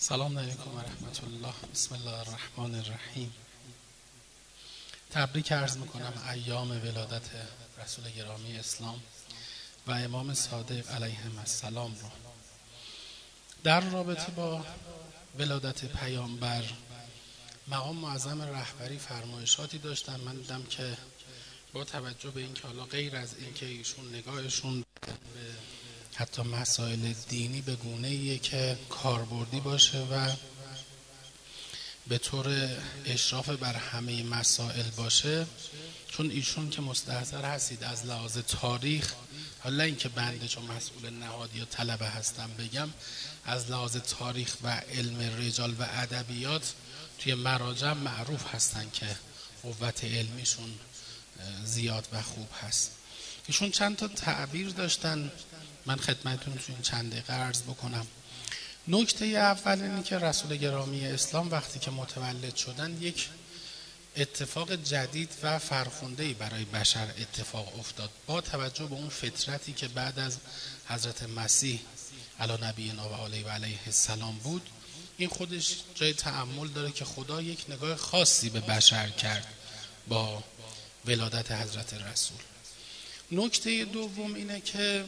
سلام علیکم و رحمت الله. بسم الله الرحمن الرحیم. تبریک عرض میکنم ایام ولادت رسول گرامی اسلام و امام صادق علیهم السلام رو. در رابطه با ولادت پیامبر مقام معظم رهبری فرمایشاتی داشتن. من دیدم که با توجه به اینکه حالا غیر از اینکه ایشون نگاهشون به حتی مسائل دینی به گونه‌ایه که کاربردی باشه و به طور اشراف بر همه مسائل باشه، چون ایشون که مستحضر هستید از لحاظ تاریخ، حالا اینکه بنده چون مسئول نهاد یا طلبه هستم بگم، از لحاظ تاریخ و علم رجال و ادبیات توی مراجع معروف هستن که قوت علمیشون زیاد و خوب هست. ایشون چند تا تعبیر داشتن، من خدمتتون تو این چند دقیقه عرض بکنم. نکته اول اینه که رسول گرامی اسلام وقتی که متولد شدن یک اتفاق جدید و فرخنده‌ای برای بشر اتفاق افتاد، با توجه به اون فطرتی که بعد از حضرت مسیح علی نبینا و علیه السلام بود. این خودش جای تأمل داره که خدا یک نگاه خاصی به بشر کرد با ولادت حضرت رسول. نکته دوم اینه که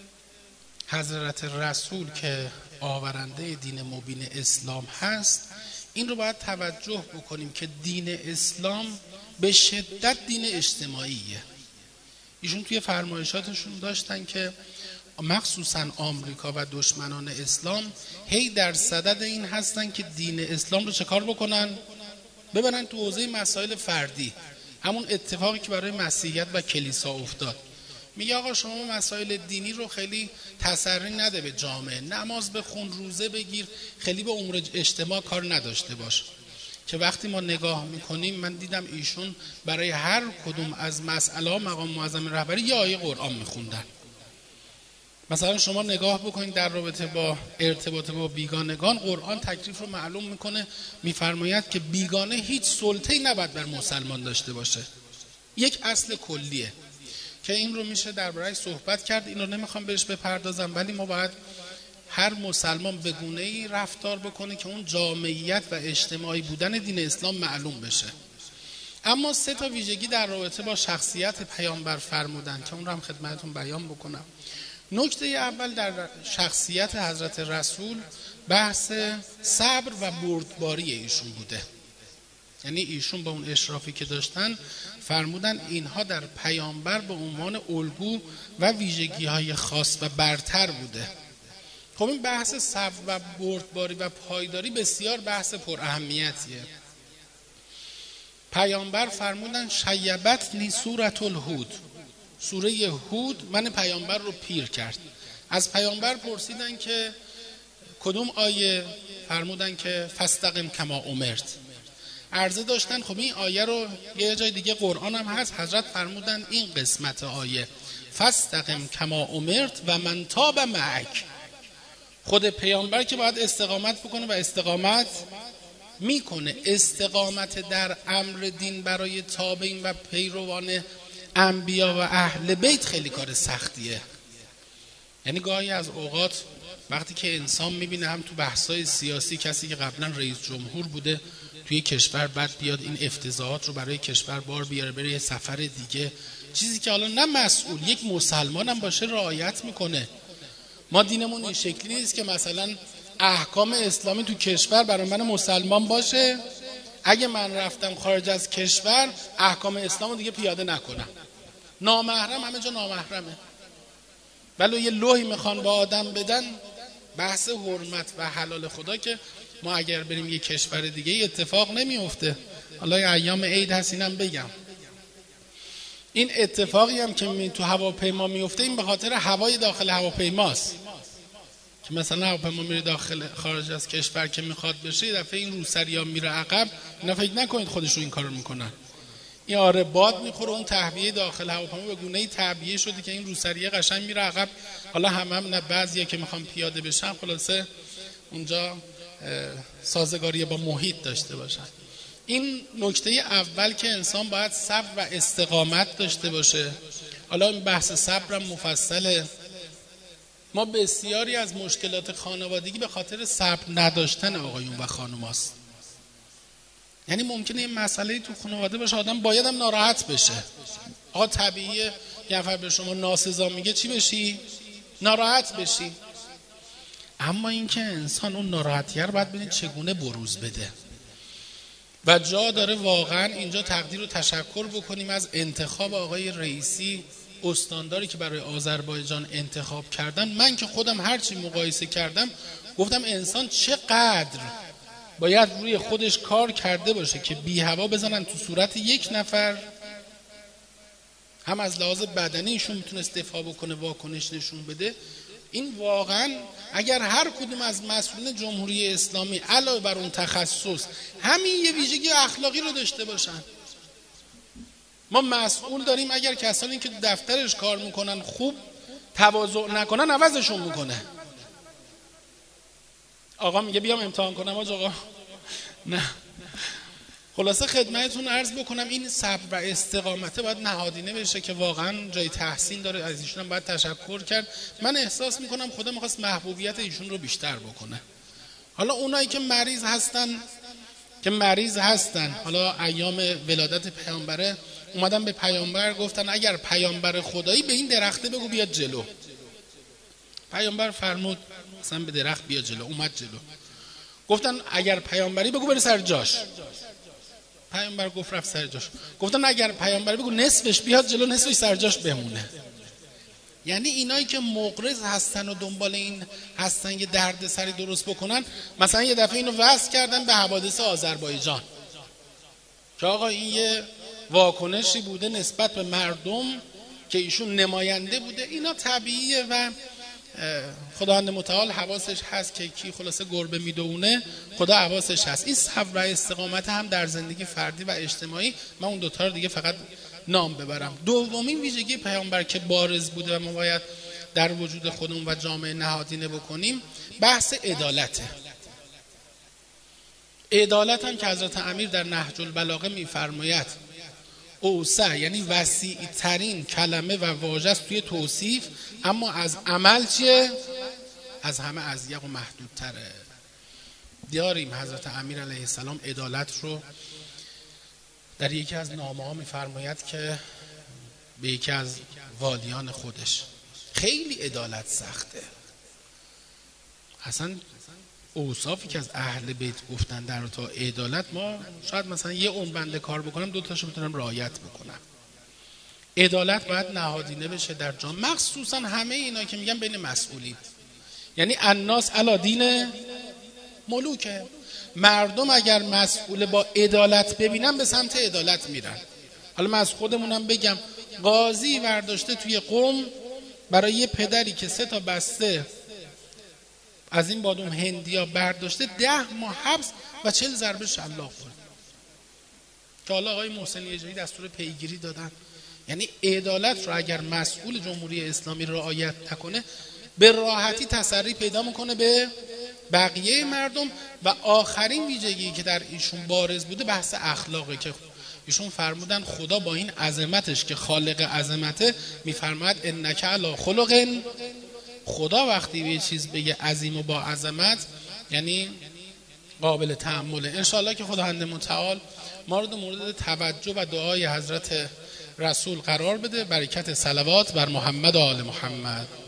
حضرت رسول که آورنده دین مبین اسلام هست، این رو باید توجه بکنیم که دین اسلام به شدت دین اجتماعیه. ایشون توی فرمایشاتشون داشتن که مخصوصا آمریکا و دشمنان اسلام هی در صدد این هستن که دین اسلام رو چه کار بکنن؟ ببرن تو حوزه مسائل فردی، همون اتفاقی که برای مسیحیت و کلیسا افتاد. میگه آقا شما مسائل دینی رو خیلی تسری نده به جامعه، نماز بخون، روزه بگیر، خیلی به امور اجتماع کار نداشته باش. که وقتی ما نگاه میکنیم، من دیدم ایشون برای هر کدوم از مسئله مقام معظم رهبری یه آیه قرآن میخوندن. مثلا شما نگاه بکنید در رابطه با ارتباط با بیگانگان، قرآن تکلیف رو معلوم میکنه، میفرماید که بیگانه هیچ سلطه‌ای نباید بر مسلمان داشته باشه. یک اصل کلیه که این رو میشه درباره‌اش صحبت کرد، این رو نمیخوام بهش بپردازم، ولی ما باید هر مسلمان به گونه‌ای رفتار بکنه که اون جامعیت و اجتماعی بودن دین اسلام معلوم بشه. اما 3 تا ویژگی در رابطه با شخصیت پیامبر فرمودن که اون رو هم خدمتتون بیان بکنم. نکته اول در شخصیت حضرت رسول بحث صبر و بردباری ایشون بوده. یعنی ایشون با اون اشرافی که داشتن فرمودن اینها در پیامبر به عنوان الگو و ویژگی‌های خاص و برتر بوده. خب این بحث صبر و بردباری و پایداری بسیار بحث پر اهمیتیه. پیامبر فرمودن شیبتنی سورة الهود، سوره هود من پیامبر رو پیر کرد. از پیامبر پرسیدن که کدوم آیه؟ فرمودن که فاستقم کما امرت. عرضه داشتن خب این آیه رو یه جای دیگه قرآن هم هست، حضرت فرمودن این قسمت آیه فاستقم کما امرت و من تاب معک. خود پیامبر که باید استقامت بکنه و استقامت میکنه. استقامت در امر دین برای تابعین و پیروان انبیا و اهل بیت خیلی کار سختیه. یعنی گاهی از اوقات وقتی که انسان میبینه هم تو بحثای سیاسی کسی که قبلا رئیس جمهور بوده توی کشور، بعد بیاد این افتضاحات رو برای کشور بار بیاره بره یه سفر دیگه، چیزی که حالا نه مسئول یک مسلمان هم باشه رعایت میکنه. ما دینمون این شکلی نیست که مثلا احکام اسلامی تو کشور برای من مسلمان باشه، اگه من رفتم خارج از کشور احکام اسلامو دیگه پیاده نکنم. نامحرم همه جا نامحرمه، ولی یه لوحی میخوان با آدم بدن، بحث حرمت و حلال خدا که ما اگر بریم یه کشور دیگه اتفاق نمیفته. حالا ایام عید هست اینم بگم، این اتفاقی هم که تو هواپیما میفته این به خاطر هوای داخل هواپیماست که مثلا هواپیما میره داخل خارج از کشور که میخواد بشه، یه دفعه این روسریا میره عقب. اینا فکر نکنید خودشون این کارو میکنن. این آره باد میخوره، اون تهویه داخل هواپیما به گونه‌ای تعبیه شده که این روسریه قشنگ میره عقب. حالا هم نه بعضیا که میخوان پیاده بشن خلاصه اونجا سازگاری با محیط داشته باشن. این نکته اول که انسان باید صبر و استقامت داشته باشه. حالا این بحث صبر هم مفصله، ما بسیاری از مشکلات خانوادگی به خاطر صبر نداشتن آقایون و خانوماست. یعنی ممکنه این مسئله تو خانواده باشه، آدم باید هم ناراحت بشه. آقا طبیعیه یه نفر به شما ناسزا میگه چی بشی؟ ناراحت بشی. اما اینکه انسان اون ناراحتیه رو باید ببینید چگونه بروز بده. و جا داره واقعا اینجا تقدیر و تشکر بکنیم از انتخاب آقای رئیسی، استانداری که برای آذربایجان انتخاب کردن. من که خودم هرچی مقایسه کردم گفتم انسان چقدر باید روی خودش کار کرده باشه که بی هوا بزنن تو صورت یک نفر، هم از لحاظ بدنی ایشون میتونست دفاع بکنه، واکنش نشون بده. این واقعا اگر هر کدوم از مسئولین جمهوری اسلامی علاوه بر اون تخصص همین یه ویژگی اخلاقی رو داشته باشن. ما مسئول داریم اگر کسانی که دفترش کار میکنن خوب تواضع نکنن عوضشون میکنه. آقا میگه بیام امتحان کنم آقا نه. خلاصه خدمتتون عرض بکنم این صبر و استقامت باید نهادینه بشه که واقعا جای تحسین داره. از ایشون هم باید تشکر کرد. من احساس میکنم خدا میخواست محبوبیت ایشون رو بیشتر بکنه. حالا اونایی که مریض هستن حالا ایام ولادت پیامبره اومدن به پیامبر گفتن اگر پیامبر خدایی به این درخته بگو بیاد جلو. پیامبر فرمود مثلا به درخت بیا جلو، اومد جلو. گفتن اگر پیامبری بگو بره سر جاش. پیامبر گفت رفت سر جاش. گفتن اگر پیامبری بگو نصفش بیاد جلو، نصفش سر جاش بمونه. یعنی اینایی که مغرض هستن و دنبال این هستن یه درد سری درست بکنن، مثلا یه دفعه اینو وصل کردن به حوادث آذربایجان که آقا این یه واکنشی بوده نسبت به مردم که ایشون نماینده بوده. اینا طبیعیه و خداوند متعال حواسش هست که کی خلاصه گربه میدونه، خدا حواسش هست. این صبر و استقامت هم در زندگی فردی و اجتماعی، من اون دوتا رو دیگه فقط نام ببرم. دومین ویژگی پیامبر که بارز بوده و ما باید در وجود خودمون و جامعه نهادینه بکنیم بحث عدالته. عدالت هم که حضرت امیر در نهج البلاغه میفرماید اوسع یعنی وسیع ترین کلمه و واژه است توی توصیف، اما از عمل چیه؟ از همه اضیق و محدودتره. داریم حضرت امیر علیه السلام عدالت رو در یکی از نامه ها میفرماید که به یکی از والیان خودش خیلی عدالت سخته. اصلا اوصافی که از اهل بیت گفتن در تا عدالت، ما شاید مثلا یه اون بنده کار بکنم دو تاشو بتونم رعایت بکنم. عدالت باید نهادینه بشه در جامعه، مخصوصا همه اینا که میگن بین مسئولین. یعنی الناس علی دین ملوکه. مردم اگر مسئول با عدالت ببینن به سمت عدالت میرن. حالا من از خودمونم بگم، قاضی برداشته توی قم برای یه پدری که 3 تا بسته از این بادوم هندیا برداشته 10 ماه حبس و 40 ضربه شلاق خورد که حالا آقای محسن یجایی دستور پیگیری دادن. یعنی عدالت رو اگر مسئول جمهوری اسلامی رعایت نکنه به راحتی تسری پیدا میکنه به بقیه مردم. و آخرین ویژگی که در ایشون بارز بوده بحث اخلاقه که ایشون فرمودن خدا با این عظمتش که خالق عظمته میفرماید انک علی خلق. خدا وقتی به یه چیز بگه عظیم و با عظمت یعنی قابل تأمله. انشاءالله که خداوند متعال ما رو در مورد توجه و دعای حضرت رسول قرار بده. برکت صلوات بر محمد و آل محمد.